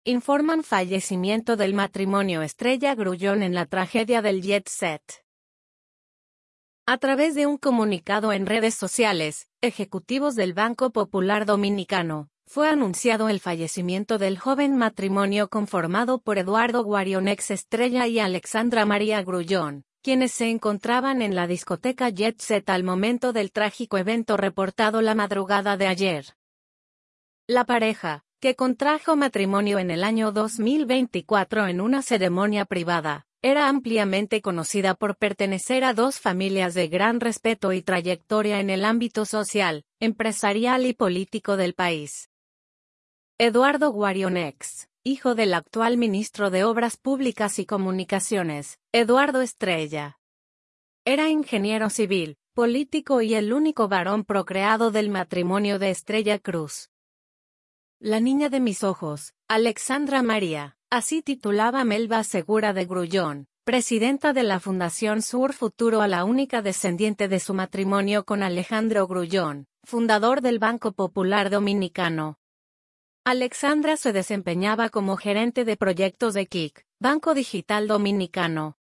informan fallecimiento del matrimonio Estrella Grullón en la tragedia del Jet Set. A través de un comunicado en redes sociales, ejecutivos del Banco Popular Dominicano, fue anunciado el fallecimiento del joven matrimonio conformado por Eduardo Guarionex Estrella y Alexandra María Grullón, quienes se encontraban en la discoteca Jet Set al momento del trágico evento reportado la madrugada de ayer. La pareja, que contrajo matrimonio en el año 2024 en una ceremonia privada, era ampliamente conocida por pertenecer a dos familias de gran respeto y trayectoria en el ámbito social, empresarial y político del país. Eduardo Guarionex, hijo del actual ministro de Obras Públicas y Comunicaciones, Eduardo Estrella. Era ingeniero civil, político y el único varón procreado del matrimonio de Estrella Cruz. La niña de mis ojos, Alexandra María, así titulaba Melba Segura de Grullón, presidenta de la Fundación Sur Futuro, a la única descendiente de su matrimonio con Alejandro Grullón, fundador del Banco Popular Dominicano. Alexandra se desempeñaba como gerente de proyectos de KIC, Banco Digital Dominicano.